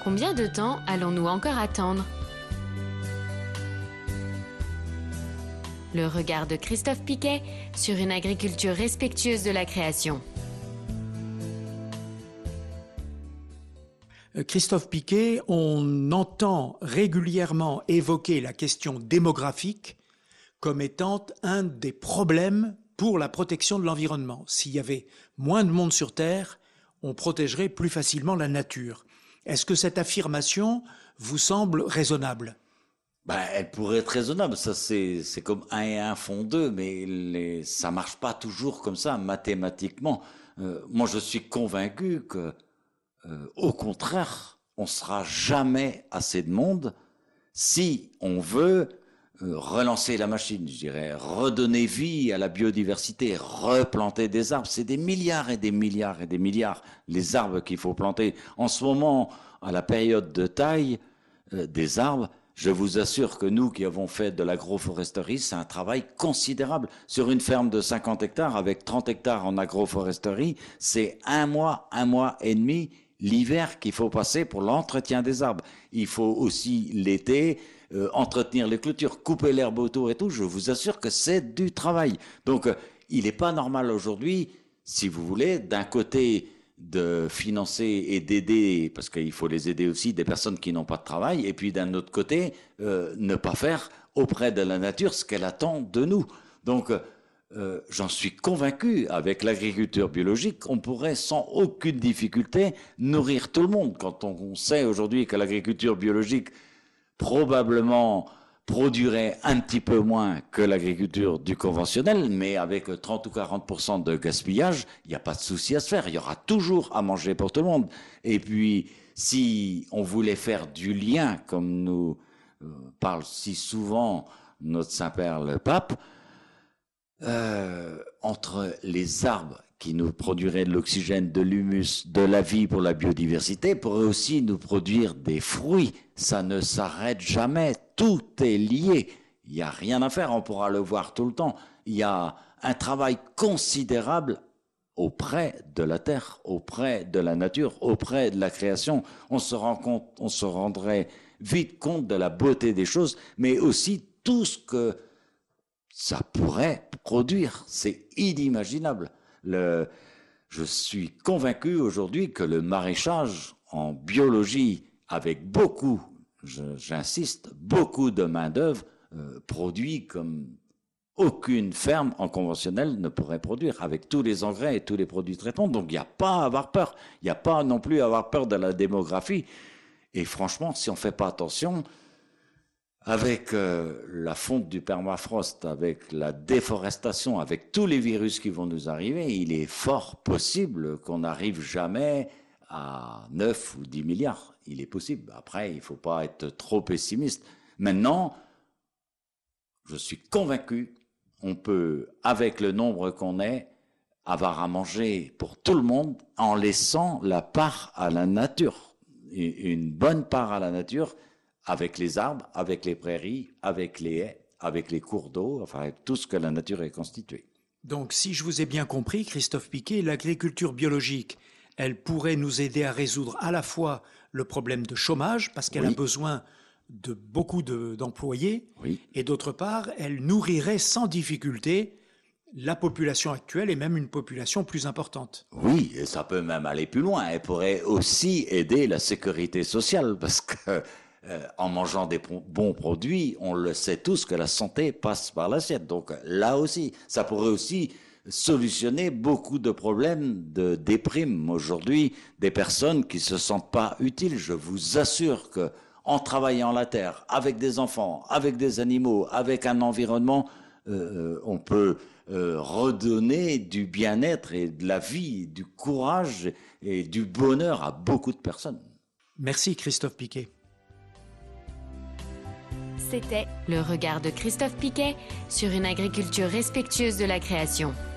Combien de temps allons-nous encore attendre? Le regard de Christophe Piquet sur une agriculture respectueuse de la création. Christophe Piquet, on entend régulièrement évoquer la question démographique comme étant un des problèmes pour la protection de l'environnement. S'il y avait moins de monde sur Terre, on protégerait plus facilement la nature. Est-ce que cette affirmation vous semble raisonnable? Elle pourrait être raisonnable, ça c'est comme 1 et 1 font 2, mais ça marche pas toujours comme ça mathématiquement. Moi je suis convaincu que au contraire, on sera jamais assez de monde si on veut relancer la machine, je dirais, redonner vie à la biodiversité, replanter des arbres. C'est des milliards et des milliards et des milliards les arbres qu'il faut planter. En ce moment, à la période de taille des arbres, je vous assure que nous qui avons fait de l'agroforesterie, c'est un travail considérable. Sur une ferme de 50 hectares, avec 30 hectares en agroforesterie, c'est 1 mois et demi l'hiver qu'il faut passer pour l'entretien des arbres. Il faut aussi l'été entretenir les clôtures, couper l'herbe autour et tout. Je vous assure que c'est du travail. Donc, il n'est pas normal aujourd'hui, si vous voulez, d'un côté de financer et d'aider, parce qu'il faut les aider aussi, des personnes qui n'ont pas de travail, et puis d'un autre côté, ne pas faire auprès de la nature ce qu'elle attend de nous. Donc, j'en suis convaincu, avec l'agriculture biologique, on pourrait sans aucune difficulté nourrir tout le monde. Quand on sait aujourd'hui que l'agriculture biologique probablement produirait un petit peu moins que l'agriculture du conventionnel, mais avec 30 ou 40% de gaspillage, il n'y a pas de souci à se faire. Il y aura toujours à manger pour tout le monde. Et puis, si on voulait faire du lien, comme nous parle si souvent notre Saint-Père le Pape, entre les arbres qui nous produiraient de l'oxygène, de l'humus, de la vie pour la biodiversité, pourraient aussi nous produire des fruits. Ça ne s'arrête jamais. Tout est lié. Il n'y a rien à faire. On pourra le voir tout le temps. Il y a un travail considérable auprès de la terre, auprès de la nature, auprès de la création. On se rendrait vite compte de la beauté des choses, mais aussi tout ce que ça pourrait produire. C'est inimaginable. Je suis convaincu aujourd'hui que le maraîchage en biologie, avec beaucoup, j'insiste, beaucoup de main-d'œuvre, produit comme aucune ferme en conventionnel ne pourrait produire, avec tous les engrais et tous les produits de traitement. Donc il n'y a pas à avoir peur. Il n'y a pas non plus à avoir peur de la démographie. Et franchement, si on ne fait pas attention, avec la fonte du permafrost, avec la déforestation, avec tous les virus qui vont nous arriver, il est fort possible qu'on n'arrive jamais à 9 ou 10 milliards. Il est possible. Après, il ne faut pas être trop pessimiste. Maintenant, je suis convaincu, on peut, avec le nombre qu'on est, avoir à manger pour tout le monde en laissant la part à la nature. Une bonne part à la nature, avec les arbres, avec les prairies, avec les haies, avec les cours d'eau, enfin avec tout ce que la nature est constituée. Donc, si je vous ai bien compris, Christophe Piquet, l'agriculture biologique, elle pourrait nous aider à résoudre à la fois le problème de chômage, parce qu'elle a besoin de beaucoup d'employés, et d'autre part, elle nourrirait sans difficulté la population actuelle et même une population plus importante. Oui, et ça peut même aller plus loin. Elle pourrait aussi aider la sécurité sociale, parce que en mangeant des bons produits, on le sait tous que la santé passe par l'assiette. Donc là aussi, ça pourrait aussi solutionner beaucoup de problèmes de déprime aujourd'hui des personnes qui se sentent pas utiles. Je vous assure que en travaillant la terre, avec des enfants, avec des animaux, avec un environnement, on peut redonner du bien-être et de la vie, du courage et du bonheur à beaucoup de personnes. Merci Christophe Piquet. C'était le regard de Christophe Piquet sur une agriculture respectueuse de la création.